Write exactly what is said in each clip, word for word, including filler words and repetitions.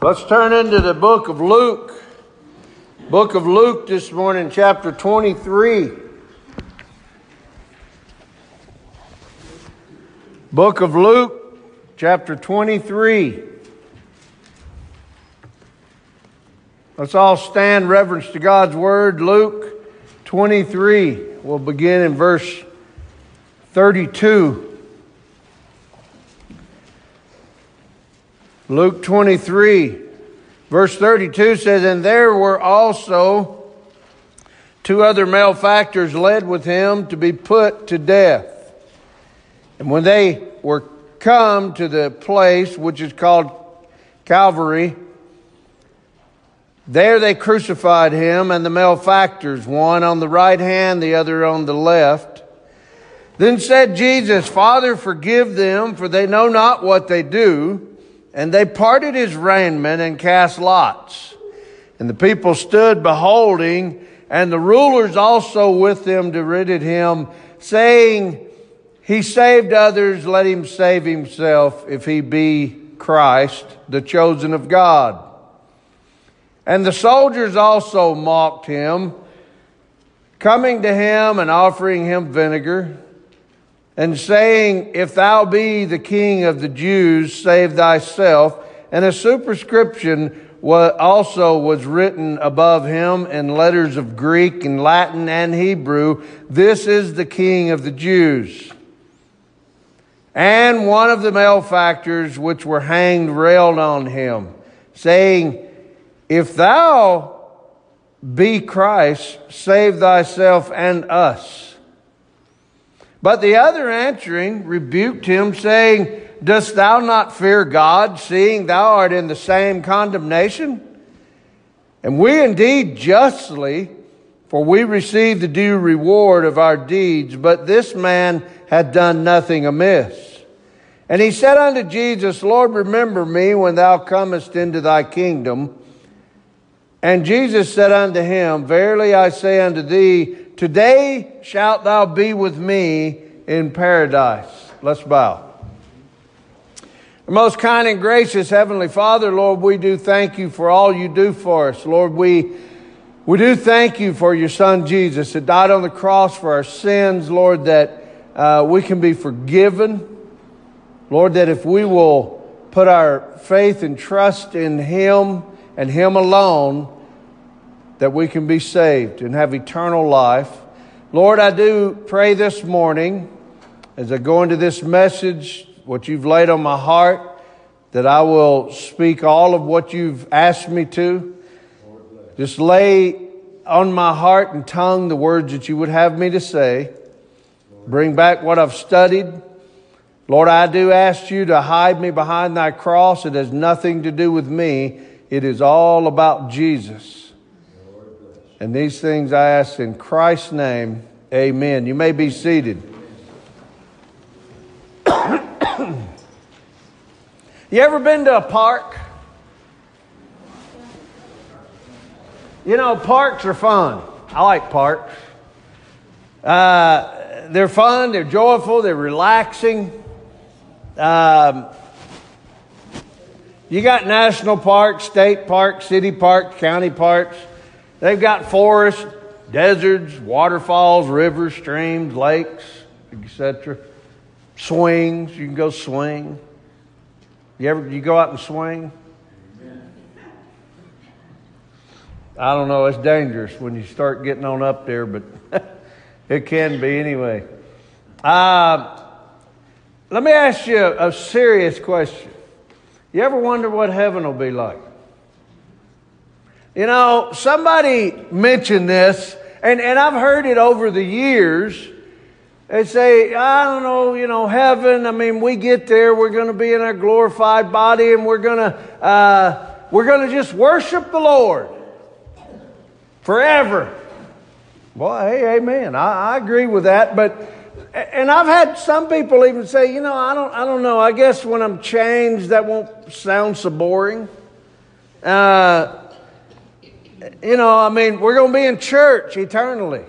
Let's turn into the book of Luke. Book of Luke this morning, chapter twenty-three. Book of Luke, chapter twenty-three. Let's all stand, reverence to God's word. Luke twenty-three. We'll begin in verse thirty-two. Luke twenty-three, verse thirty-two says, "And there were also two other malefactors led with him to be put to death. And when they were come to the place which is called Calvary, there they crucified him and the malefactors, one on the right hand, the other on the left. Then said Jesus, Father, forgive them, for they know not what they do. And they parted his raiment and cast lots. And the people stood beholding, and the rulers also with them derided him, saying, He saved others, let him save himself, if he be Christ, the chosen of God. And the soldiers also mocked him, coming to him and offering him vinegar, and saying, If thou be the king of the Jews, save thyself. And a superscription also was written above him in letters of Greek and Latin and Hebrew, This is the King of the Jews. And one of the malefactors which were hanged railed on him, saying, If thou be Christ, save thyself and us. But the other answering rebuked him, saying, Dost thou not fear God, seeing thou art in the same condemnation? And we indeed justly, for we receive the due reward of our deeds, but this man had done nothing amiss. And he said unto Jesus, Lord, remember me when thou comest into thy kingdom. And Jesus said unto him, Verily I say unto thee, Today shalt thou be with me in paradise. Let's bow. Our most kind and gracious Heavenly Father, Lord, we do thank you for all you do for us. Lord, we, we do thank you for your Son Jesus that died on the cross for our sins, Lord, that uh, we can be forgiven. Lord, that if we will put our faith and trust in him and him alone, that we can be saved and have eternal life. Lord, I do pray this morning, as I go into this message, what you've laid on my heart, that I will speak all of what you've asked me to. Just lay on my heart and tongue the words that you would have me to say. Bring back what I've studied. Lord, I do ask you to hide me behind thy cross. It has nothing to do with me. It is all about Jesus. And these things I ask in Christ's name. Amen. You may be seated. You ever been to a park? You know, parks are fun. I like parks. Uh, they're fun. They're joyful. They're relaxing. Um, you got national parks, state parks, city parks, county parks. They've got forests, deserts, waterfalls, rivers, streams, lakes, et cetera. Swings, you can go swing. You ever you go out and swing? I don't know, it's dangerous when you start getting on up there, but it can be anyway. Uh, let me ask you a, a serious question. You ever wonder what heaven will be like? You know, somebody mentioned this, and, and I've heard it over the years. They say, I don't know, you know, heaven, I mean, we get there, we're going to be in our glorified body, and we're going to, uh, we're going to just worship the Lord forever. Well, hey, amen. I, I agree with that, but, and I've had some people even say, you know, I don't, I don't know, I guess when I'm changed, that won't sound so boring. Uh, You know, I mean, we're going to be in church eternally.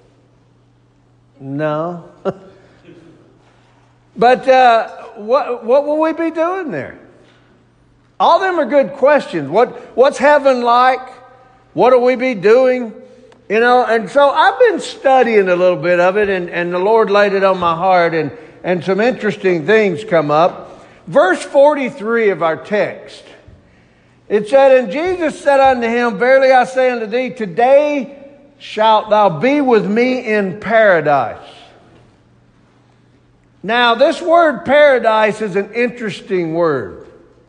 No. But uh, what what will we be doing there? All them are good questions. What, what's heaven like? What will we be doing? You know, and so I've been studying a little bit of it, and, and the Lord laid it on my heart, and, and some interesting things come up. Verse forty-three of our text, it said, And Jesus said unto him, Verily I say unto thee, today shalt thou be with me in paradise. Now, this word paradise is an interesting word.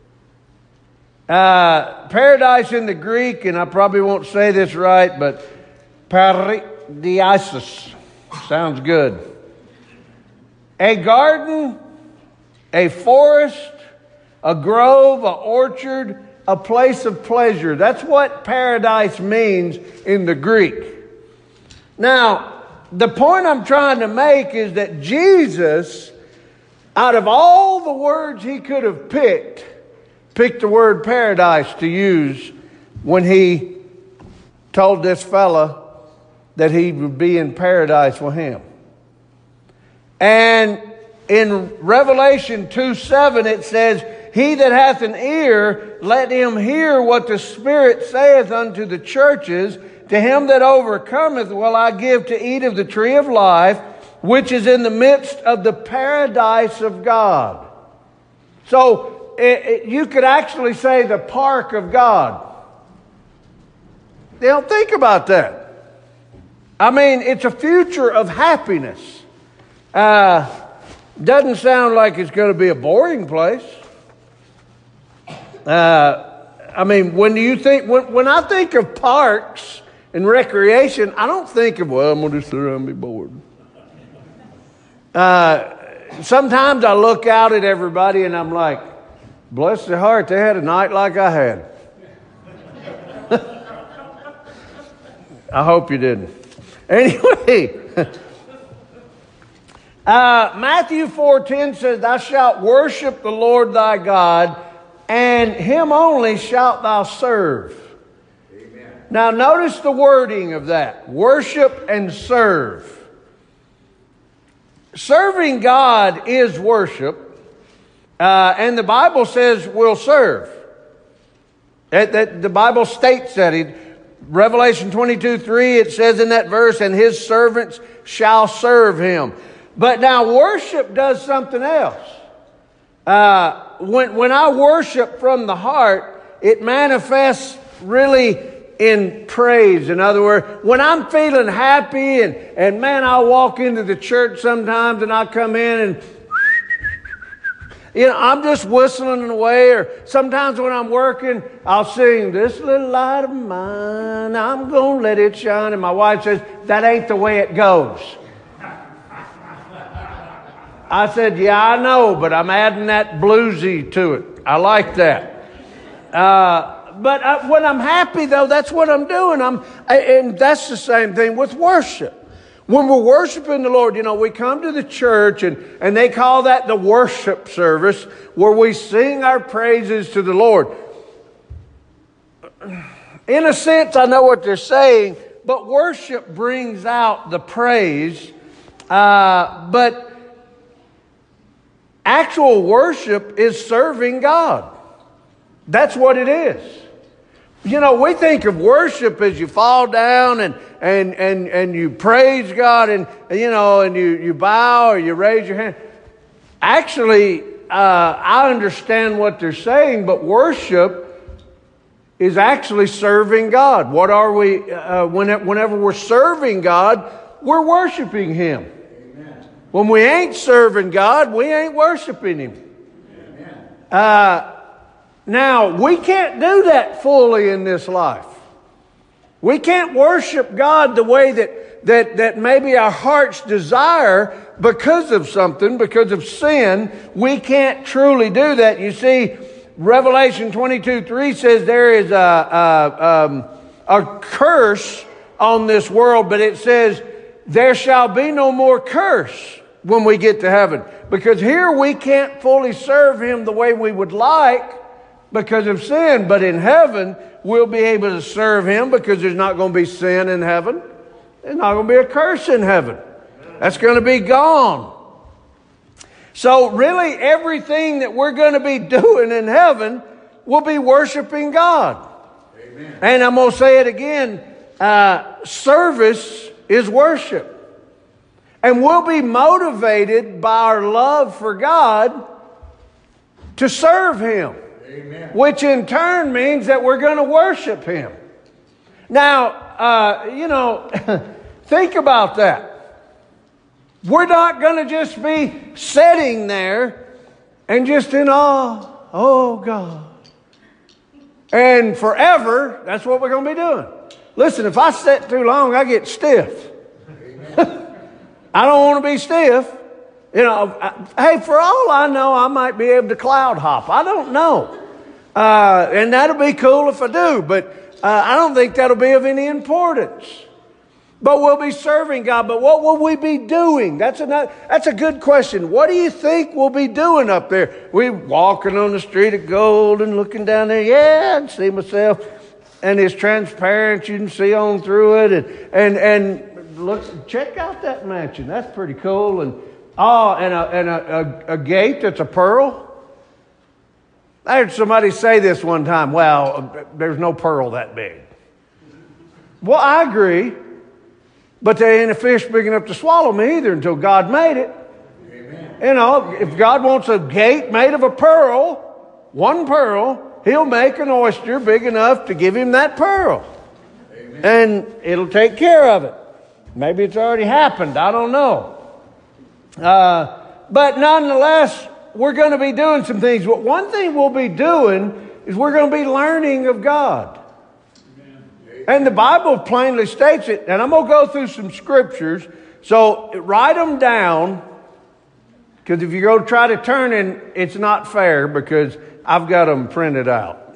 Uh, paradise in the Greek, and I probably won't say this right, but paradisos sounds good. A garden, a forest, a grove, an orchard, a place of pleasure. That's what paradise means in the Greek. Now, the point I'm trying to make is that Jesus, out of all the words he could have picked, picked the word paradise to use when he told this fella that he would be in paradise with him. And in Revelation two seven it says, He that hath an ear, let him hear what the Spirit saith unto the churches. To him that overcometh will I give to eat of the tree of life, which is in the midst of the paradise of God. So, It, it, you could actually say the park of God. You don't think about that. I mean, it's a future of happiness. Uh, doesn't sound like it's going to be a boring place. Uh, I mean, when you think, when, when I think of parks and recreation, I don't think of, well, I'm going to sit around and be bored. Uh, sometimes I look out at everybody and I'm like, bless their heart, they had a night like I had. I hope you didn't. Anyway, uh, Matthew four ten says, Thou shalt worship the Lord thy God, and him only shalt thou serve. Amen. Now notice the wording of that. Worship and serve. Serving God is worship. Uh, and the Bible says we'll serve. That, that the Bible states that. It, Revelation twenty-two three, it says in that verse, and his servants shall serve him. But now worship does something else. Uh, when, when I worship from the heart, it manifests really in praise. In other words, when I'm feeling happy and, and man, I'll walk into the church sometimes and I come in and you know, I'm just whistling away, or sometimes when I'm working, I'll sing, This little light of mine, I'm going to let it shine. And my wife says, that ain't the way it goes. I said, yeah, I know, but I'm adding that bluesy to it. I like that. Uh, but uh, when I'm happy, though, that's what I'm doing. I'm, and that's the same thing with worship. When we're worshiping the Lord, you know, we come to the church and, and they call that the worship service, where we sing our praises to the Lord. In a sense, I know what they're saying, but worship brings out the praise. Uh, but actual worship is serving God. That's what it is. You know, we think of worship as you fall down and and and and you praise God and, you know, and you, you bow or you raise your hand. Actually, uh, I understand what they're saying, but worship is actually serving God. What are we, uh, whenever we're serving God, we're worshiping Him. Amen. When we ain't serving God, we ain't worshiping Him. Amen. Uh, Now, we can't do that fully in this life. We can't worship God the way that, that, that maybe our hearts desire because of something, because of sin. We can't truly do that. You see, Revelation twenty-two three says there is a, a, um, a curse on this world, but it says there shall be no more curse when we get to heaven. Because here we can't fully serve Him the way we would like, because of sin. But in heaven, we'll be able to serve Him because there's not going to be sin in heaven. There's not going to be a curse in heaven. That's going to be gone. So really everything that we're going to be doing in heaven will be worshiping God. Amen. And I'm going to say it again. Uh, service is worship. And we'll be motivated by our love for God to serve Him. Amen. Which in turn means that we're going to worship Him. Now, uh, you know, think about that. We're not going to just be sitting there and just in awe, oh God. And forever, that's what we're going to be doing. Listen, if I sit too long, I get stiff. I don't want to be stiff. You know, I, hey, for all I know, I might be able to cloud hop. I don't know. Uh, and that'll be cool if I do, but uh, I don't think that'll be of any importance. But we'll be serving God. But what will we be doing? That's another, that's a good question. What do you think we'll be doing up there? We walking on the street of gold and looking down there. Yeah, I can see myself. And it's transparent. You can see on through it. And, and, and look, check out that mansion. That's pretty cool. And oh, and a, and a, a, a gate that's a pearl. I heard somebody say this one time. Well, there's no pearl that big. Well, I agree. But there ain't a fish big enough to swallow me either until God made it. Amen. You know, if God wants a gate made of a pearl, one pearl, He'll make an oyster big enough to give him that pearl. Amen. And it'll take care of it. Maybe it's already happened. I don't know. Uh, but nonetheless, we're going to be doing some things. But one thing we'll be doing is we're going to be learning of God. And the Bible plainly states it. And I'm going to go through some scriptures. So write them down. Because if you go try to turn in, it's not fair because I've got them printed out.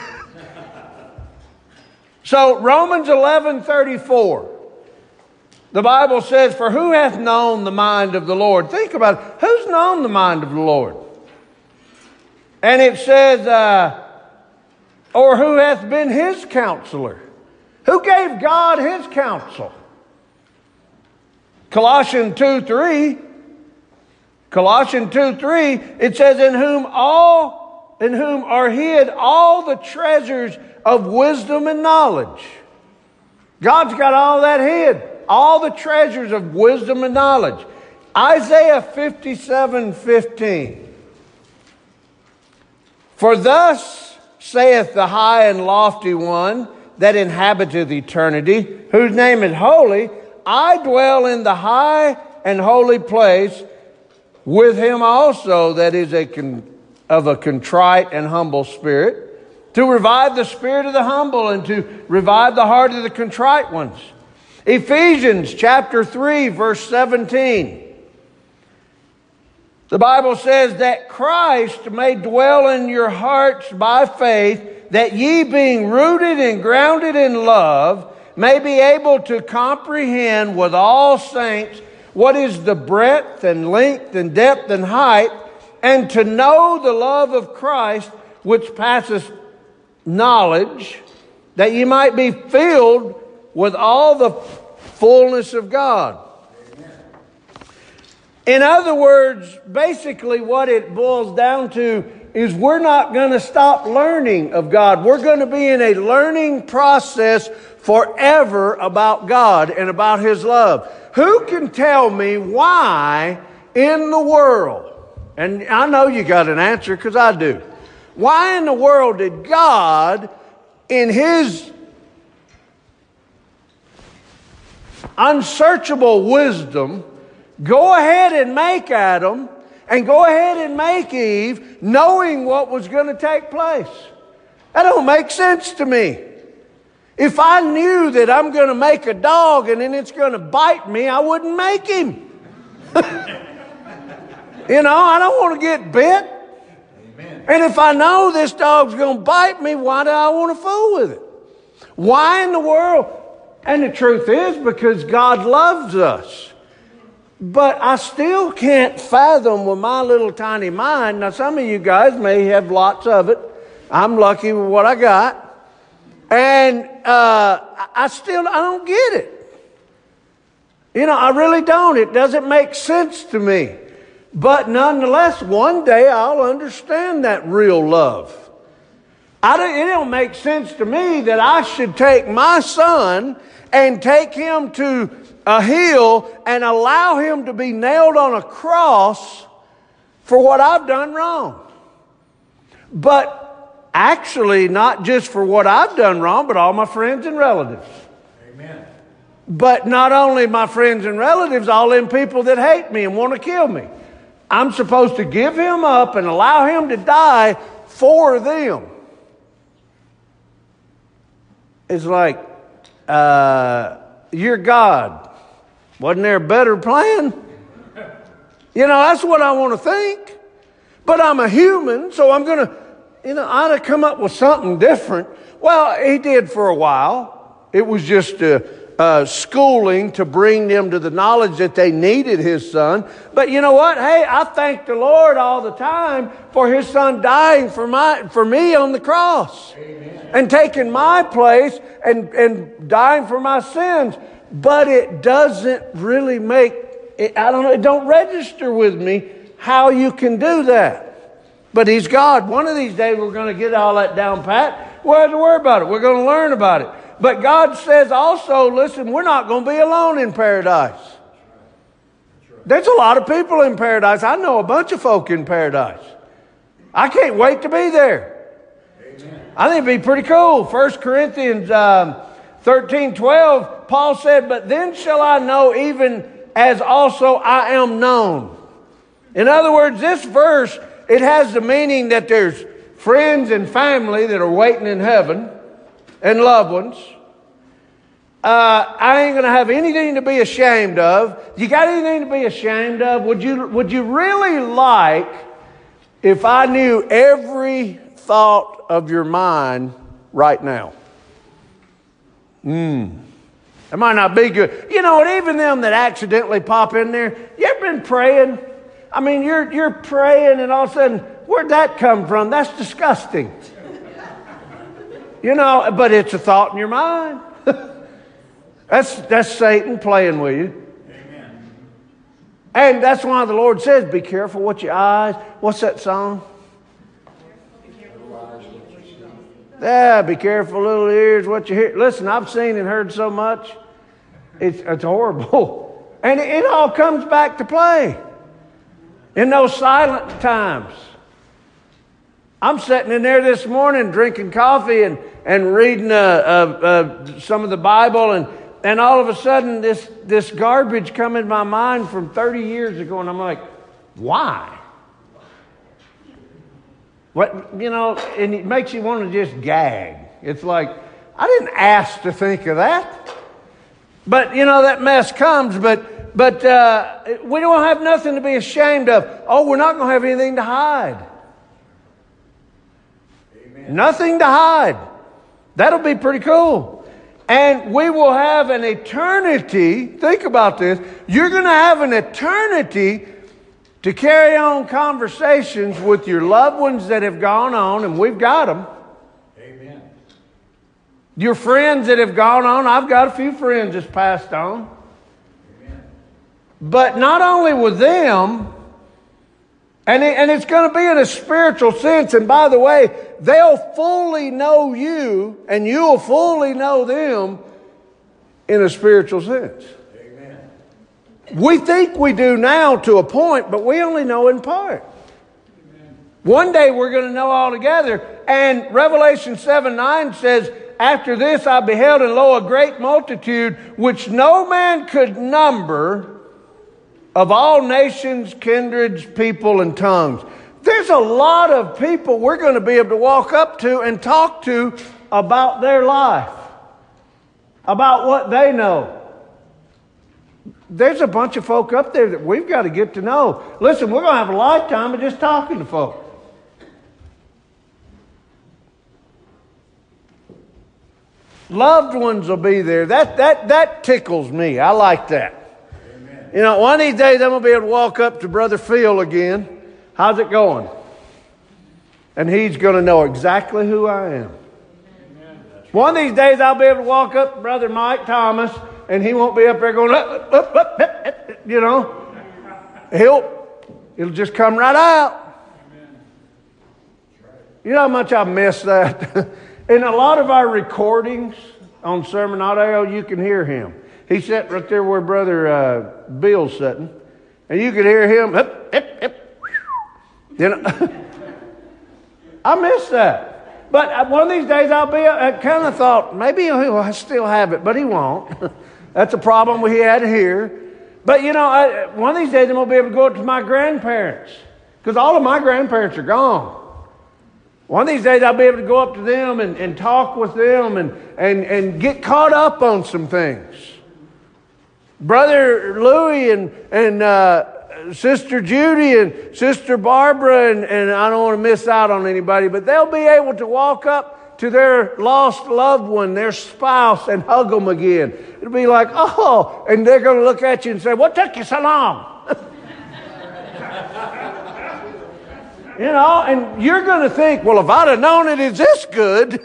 So Romans eleven thirty-four. The Bible says, for who hath known the mind of the Lord? Think about it. Who's known the mind of the Lord? And it says, uh, or who hath been His counselor? Who gave God His counsel? Colossians two three. Colossians two three, it says, in whom all, in whom are hid all the treasures of wisdom and knowledge. God's got all that hid. All the treasures of wisdom and knowledge. Isaiah fifty-seven fifteen. For thus saith the high and lofty one that inhabiteth eternity, whose name is holy, I dwell in the high and holy place with him also that is a con- of a contrite and humble spirit, to revive the spirit of the humble and to revive the heart of the contrite ones. Ephesians chapter three, verse seventeen. The Bible says that Christ may dwell in your hearts by faith, that ye being rooted and grounded in love, may be able to comprehend with all saints what is the breadth and length and depth and height, and to know the love of Christ which passeth knowledge, that ye might be filled with all the fullness of God. Amen. In other words, basically what it boils down to is we're not going to stop learning of God. We're going to be in a learning process forever about God and about His love. Who can tell me why in the world, and I know you got an answer because I do, why in the world did God, in His unsearchable wisdom, go ahead and make Adam and go ahead and make Eve, knowing what was going to take place? That don't make sense to me. If I knew that I'm going to make a dog and then it's going to bite me, I wouldn't make him. You know, I don't want to get bit. Amen. And if I know this dog's going to bite me, why do I want to fool with it? Why in the world? And the truth is because God loves us. But I still can't fathom with my little tiny mind. Now, some of you guys may have lots of it. I'm lucky with what I got. And uh, I still, I don't get it. You know, I really don't. It doesn't make sense to me. But nonetheless, one day I'll understand that real love. I don't, it don't make sense to me that I should take my son and take him to a hill and allow him to be nailed on a cross for what I've done wrong. But actually, not just for what I've done wrong, but all my friends and relatives. Amen. But not only my friends and relatives, all them people that hate me and want to kill me. I'm supposed to give him up and allow him to die for them. It's like, uh, you're God. Wasn't there a better plan? You know, that's what I want to think. But I'm a human, so I'm going to, you know, I ought to come up with something different. Well, he did for a while. It was just uh, uh, schooling to bring them to the knowledge that they needed his son. But you know what? Hey, I thank the Lord all the time for his son dying for my for me on the cross. Amen. And taking my place and, and dying for my sins. But it doesn't really make, it, I don't know, it don't register with me how you can do that. But he's God. One of these days we're going to get all that down pat. We don't have to worry about it. We're going to learn about it. But God says also, listen, we're not going to be alone in paradise. There's a lot of people in paradise. I know a bunch of folk in paradise. I can't wait to be there. Amen. I think it'd be pretty cool. First Corinthians um, thirteen twelve, Paul said, but then shall I know even as also I am known. In other words, this verse, it has the meaning that there's friends and family that are waiting in heaven and loved ones. Uh, I ain't going to have anything to be ashamed of. You got anything to be ashamed of? Would you, would you really like if I knew every thought of your mind right now? Hmm. It might not be good. You know, and even them that accidentally pop in there, you ever been praying? I mean, you're you're praying and all of a sudden, where'd that come from? That's disgusting. You know, but it's a thought in your mind. that's that's Satan playing with you. Amen. And that's why the Lord says, be careful what your eyes, what's that song? Yeah, be careful, little ears, what you hear. Listen, I've seen and heard so much. It's, it's horrible. And it, it all comes back to play in those silent times. I'm sitting in there this morning drinking coffee and, and reading uh, uh, uh, some of the Bible, and, and all of a sudden this, this garbage come in my mind from thirty years ago, and I'm like, why? What, you know, and it makes you want to just gag. It's like, I didn't ask to think of that. But, you know, that mess comes, but but uh, we don't have nothing to be ashamed of. Oh, we're not going to have anything to hide. Amen. Nothing to hide. That'll be pretty cool. And we will have an eternity. Think about this. You're going to have an eternity to carry on conversations with your loved ones that have gone on, and we've got them. Amen. Your friends that have gone on, I've got a few friends that's passed on. Amen. But not only with them, and, it, and it's going to be in a spiritual sense, and by the way, they'll fully know you, and you'll fully know them in a spiritual sense. We think we do now to a point, but we only know in part. Amen. One day we're going to know all together. And Revelation seven nine says, after this I beheld, and lo, a great multitude, which no man could number, of all nations, kindreds, people, and tongues. There's a lot of people we're going to be able to walk up to and talk to about their life, about what they know. There's a bunch of folk up there that we've got to get to know. Listen, we're going to have a lifetime of just talking to folk. Loved ones will be there. That that that tickles me. I like that. Amen. You know, one of these days I'm going to be able to walk up to Brother Phil again. How's it going? And he's going to know exactly who I am. Amen. One of these days I'll be able to walk up to Brother Mike Thomas, and he won't be up there going, up, up, up, up, up, you know. He'll, it'll just come right out. You know how much I miss that? In a lot of our recordings on Sermon Audio, you can hear him. He's sitting right there where Brother uh, Bill's sitting. And you could hear him. Hip, hip, hip. You know, I miss that. But one of these days I'll be, I kind of thought, maybe he'll still have it, but he won't. That's a problem we had here. But, you know, I, one of these days I'm going to be able to go up to my grandparents. Because all of my grandparents are gone. One of these days I'll be able to go up to them and, and talk with them and, and, and get caught up on some things. Brother Louie and, and uh, Sister Judy and Sister Barbara, and, and I don't want to miss out on anybody, but they'll be able to walk up to their lost loved one, their spouse, and hug them again. It'll be like, oh, and they're going to look at you and say, what took you so long? You know, and you're going to think, well, if I'd have known it is this good.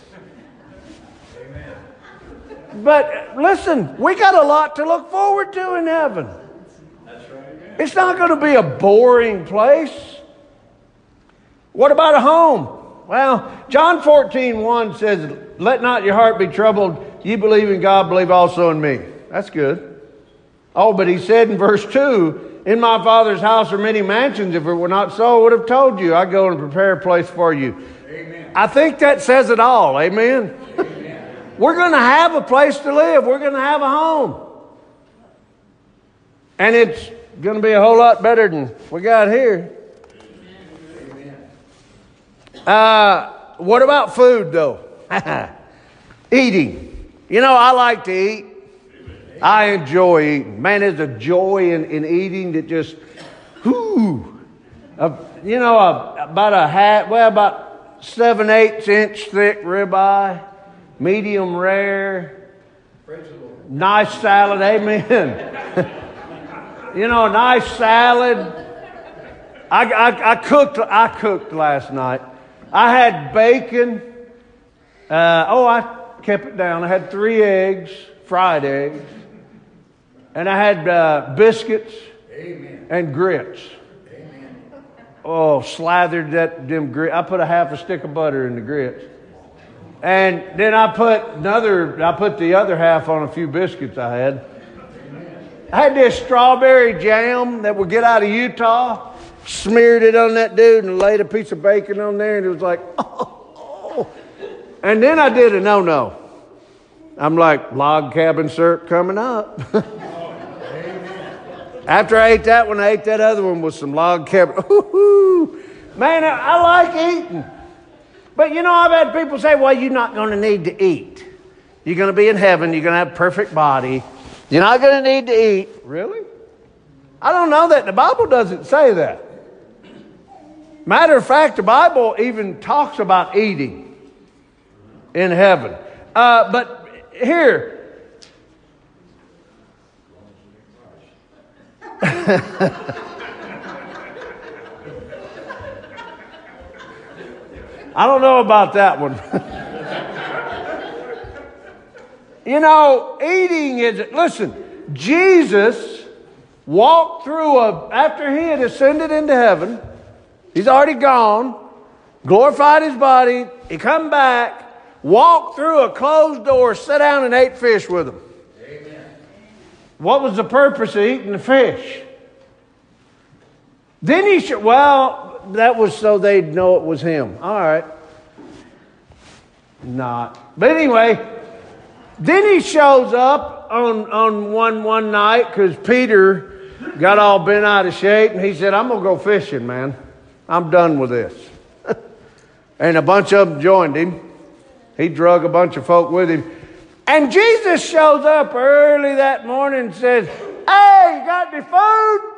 Amen. But listen, we got a lot to look forward to in heaven. That's right. It's not going to be a boring place. What about a home? Well, John fourteen one says, let not your heart be troubled. You believe in God, believe also in me. That's good. Oh, but he said in verse two, in my Father's house are many mansions. If it were not so, I would have told you. I go and prepare a place for you. Amen. I think that says it all. Amen. Amen. We're going to have a place to live. We're going to have a home. And it's going to be a whole lot better than we got here. Amen. Uh, what about food, though? Eating. You know, I like to eat. I enjoy eating. Man, there's a joy in, in eating that just, whoo. Uh, you know, uh, about a half, well, about seven eighths inch thick ribeye, medium rare, nice salad, amen. You know, a nice salad. I, I, I cooked. I cooked last night. I had bacon. Uh, oh, I kept it down. I had three eggs, fried eggs. And I had uh, biscuits. Amen. And grits. Amen. Oh, slathered that them grits. I put a half a stick of butter in the grits. And then I put another, I put the other half on a few biscuits I had. Amen. I had this strawberry jam that we get out of Utah. Smeared it on that dude and laid a piece of bacon on there. And it was like, oh, oh. And then I did a no-no. I'm like, log cabin syrup coming up. After I ate that one, I ate that other one with some log cabin. Ooh, man, I, I like eating. But, you know, I've had people say, well, you're not going to need to eat. You're going to be in heaven. You're going to have a perfect body. You're not going to need to eat. Really? I don't know that. The Bible doesn't say that. Matter of fact, the Bible even talks about eating in heaven. Uh, but here, I don't know about that one. You know, eating is, listen, Jesus walked through a, after he had ascended into heaven, he's already gone, glorified his body, he come back, walked through a closed door, sat down and ate fish with them. Amen. What was the purpose of eating the fish? Then he should, well, that was so they'd know it was him. All right. Not. But anyway, then he shows up on, on one, one night because Peter got all bent out of shape and he said, I'm going to go fishing, man. I'm done with this. And a bunch of them joined him. He drug a bunch of folk with him. And Jesus shows up early that morning and says, hey, you got any food?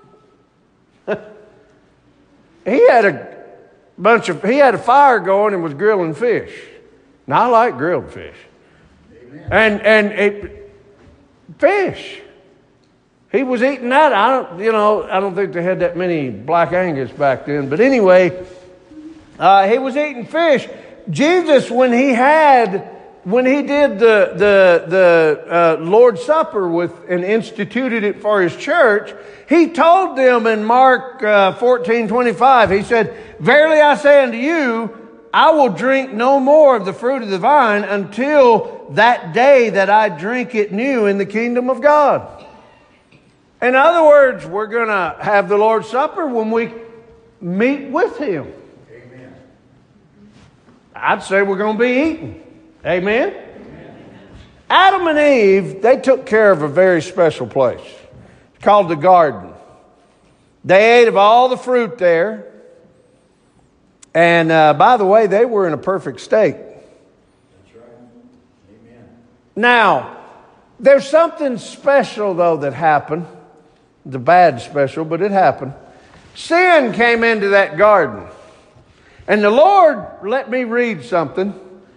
He had a bunch of, he had a fire going and was grilling fish. Now I like grilled fish. Amen. And, and it, fish. He was eating that. I don't, you know, I don't think they had that many Black Angus back then. But anyway, uh, he was eating fish. Jesus, when he had when he did the, the, the uh, Lord's Supper with, and instituted it for his church, he told them in Mark uh, fourteen twenty-five, he said, "Verily I say unto you, I will drink no more of the fruit of the vine until that day that I drink it new in the kingdom of God." In other words, we're going to have the Lord's Supper when we meet with him. Amen. I'd say we're going to be eating. Amen? Amen? Adam and Eve, they took care of a very special place. It's called the garden. They ate of all the fruit there. And uh, by the way, they were in a perfect state. That's right. Amen. Now, there's something special, though, that happened. The bad special, but it happened. Sin came into that garden. And the Lord let me read something.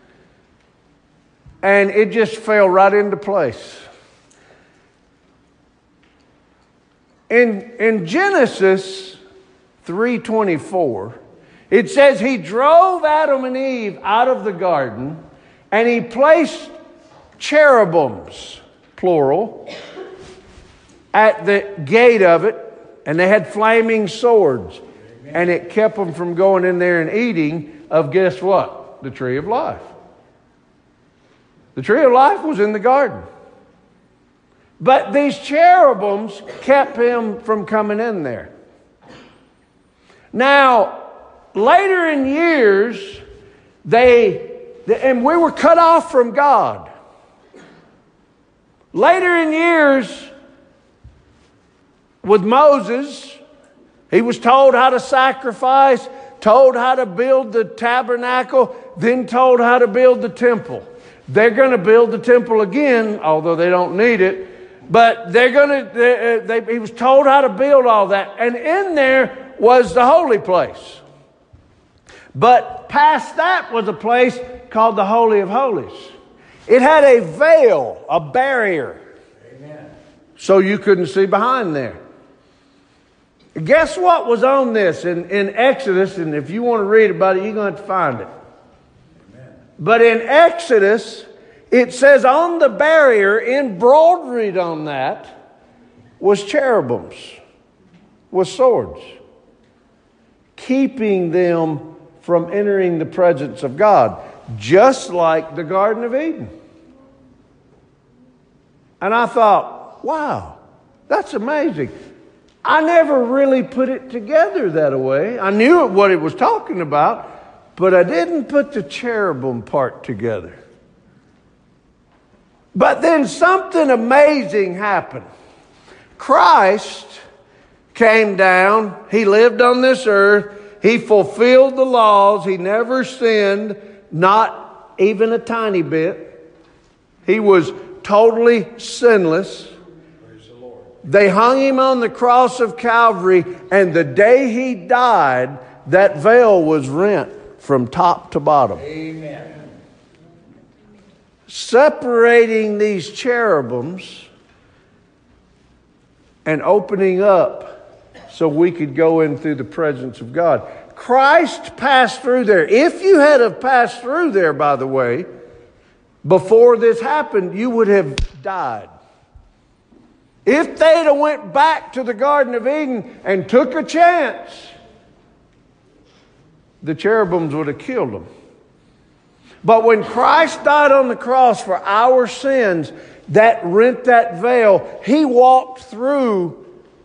And it just fell right into place. In, in Genesis three twenty-four, it says he drove Adam and Eve out of the garden and he placed cherubims, plural, at the gate of it, and they had flaming swords. Amen. And it kept them from going in there and eating of, guess what? The tree of life. The tree of life was in the garden. But these cherubims kept him from coming in there. Now, later in years, they, and we were cut off from God. Later in years, with Moses, he was told how to sacrifice, told how to build the tabernacle, then told how to build the temple. They're going to build the temple again, although they don't need it. But they're going to, they, they, he was told how to build all that. And in there was the holy place. But past that was a place called the Holy of Holies. It had a veil, a barrier. Amen. So you couldn't see behind there. Guess what was on this in, in Exodus? And if you want to read about it, you're going to have to find it. Amen. But in Exodus, it says on the barrier, embroidered on that, was cherubims, was swords, keeping them from entering the presence of God, just like the Garden of Eden. And I thought, wow, that's amazing. I never really put it together that way. I knew what it was talking about, but I didn't put the cherubim part together. But then something amazing happened. Christ came down. He lived on this earth. He fulfilled the laws. He never sinned, not even a tiny bit. He was totally sinless. They hung him on the cross of Calvary, and the day he died, that veil was rent from top to bottom. Amen. Separating these cherubims and opening up so we could go in through the presence of God. Christ passed through there. If you had have passed through there, by the way, before this happened, you would have died. If they'd have went back to the Garden of Eden and took a chance, the cherubims would have killed them. But when Christ died on the cross for our sins, that rent that veil, he walked through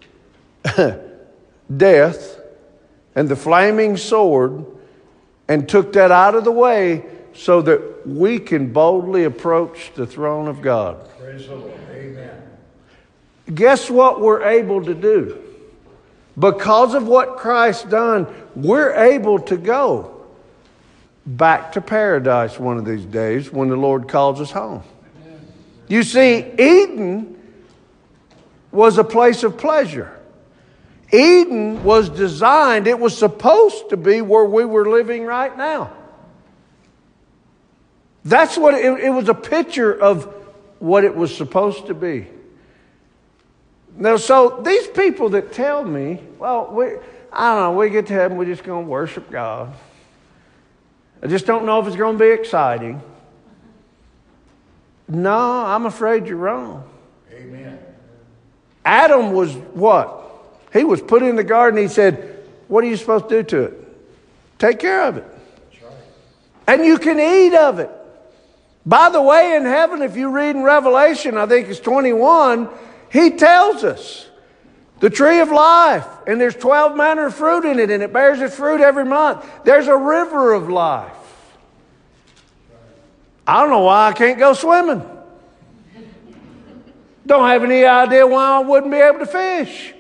death and the flaming sword and took that out of the way so that we can boldly approach the throne of God. Praise the Lord. Amen. Guess what we're able to do? Because of what Christ done, we're able to go back to paradise one of these days when the Lord calls us home. You see, Eden was a place of pleasure. Eden was designed, it was supposed to be where we were living right now. That's what it, it was, a picture of what it was supposed to be. Now, so these people that tell me, well, we, I don't know, we get to heaven, we're just going to worship God. I just don't know if it's going to be exciting. No, I'm afraid you're wrong. Amen. Adam was what? He was put in the garden. He said, what are you supposed to do to it? Take care of it. That's right. And you can eat of it. By the way, in heaven, if you read in Revelation, I think it's twenty-one, he tells us the tree of life, and there's twelve manner of fruit in it, and it bears its fruit every month. There's a river of life. I don't know why I can't go swimming. Don't have any idea why I wouldn't be able to fish.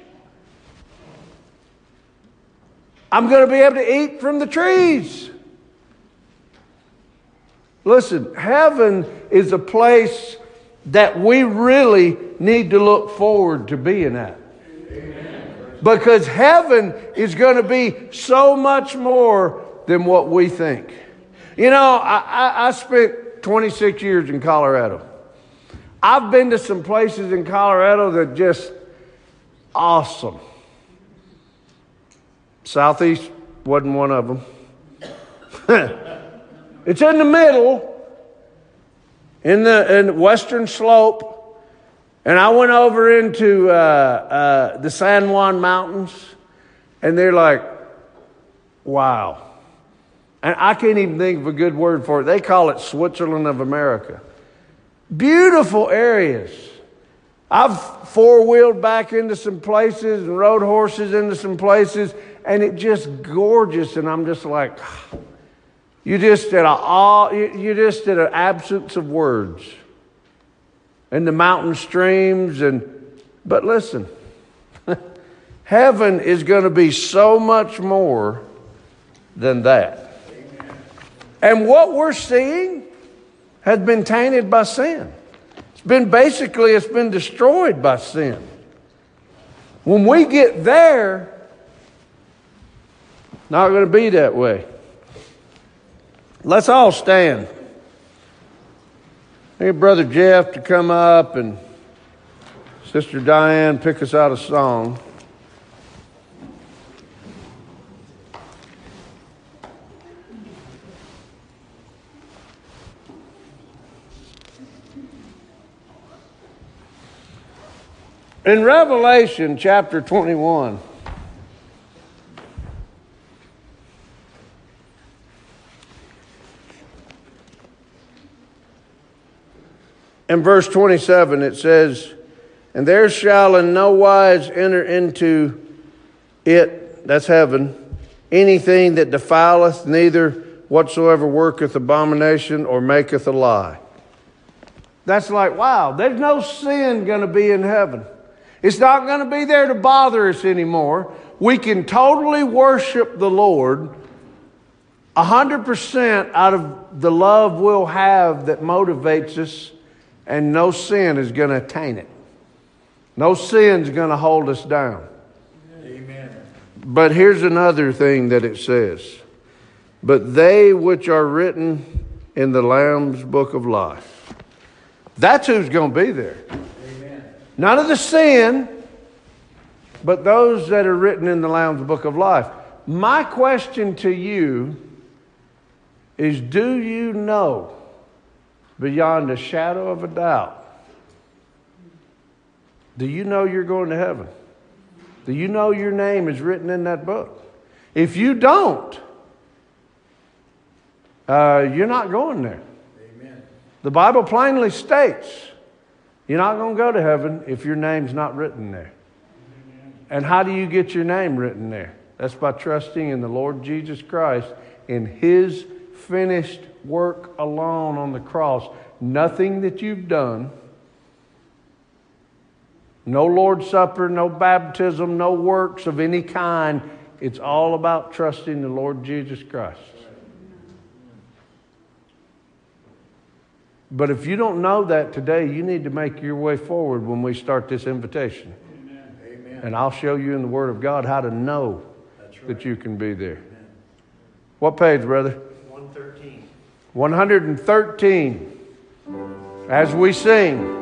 I'm going to be able to eat from the trees. Listen, heaven is a place that we really need to look forward to being at. Amen. Because heaven is going to be so much more than what we think. You know, I, I, I spent twenty-six years in Colorado. I've been to some places in Colorado that are just awesome. Southeast wasn't one of them. It's in the middle, in the in the western slope, and I went over into uh, uh, the San Juan Mountains, and they're like, wow. And I can't even think of a good word for it. They call it Switzerland of America. Beautiful areas. I've four-wheeled back into some places and rode horses into some places, and it just gorgeous. And I'm just like, you just at a all, you just at an absence of words. And the mountain streams, and but listen, heaven is going to be so much more than that. And what we're seeing has been tainted by sin. It's been basically, it's been destroyed by sin. When we get there, not going to be that way. Let's all stand. I need Brother Jeff to come up and Sister Diane pick us out a song. In Revelation chapter twenty-one, in verse twenty-seven, it says, "And there shall in no wise enter into it," that's heaven, "anything that defileth, neither whatsoever worketh abomination or maketh a lie." That's like, wow, there's no sin going to be in heaven. It's not going to be there to bother us anymore. We can totally worship the Lord one hundred percent out of the love we'll have that motivates us, and no sin is going to taint it. No sin's going to hold us down. Amen. But here's another thing that it says. "But they which are written in the Lamb's book of life." That's who's going to be there. None of the sin, but those that are written in the Lamb's book of life. My question to you is, do you know beyond a shadow of a doubt? Do you know you're going to heaven? Do you know your name is written in that book? If you don't, uh, you're not going there. Amen. The Bible plainly states, you're not going to go to heaven if your name's not written there. And how do you get your name written there? That's by trusting in the Lord Jesus Christ, in His finished work alone on the cross. Nothing that you've done, no Lord's Supper, no baptism, no works of any kind. It's all about trusting the Lord Jesus Christ. But if you don't know that today, you need to make your way forward when we start this invitation. Amen. And I'll show you in the Word of God how to know That's right. that you can be there. Amen. What page, brother? one thirteen. one hundred thirteen. As we sing.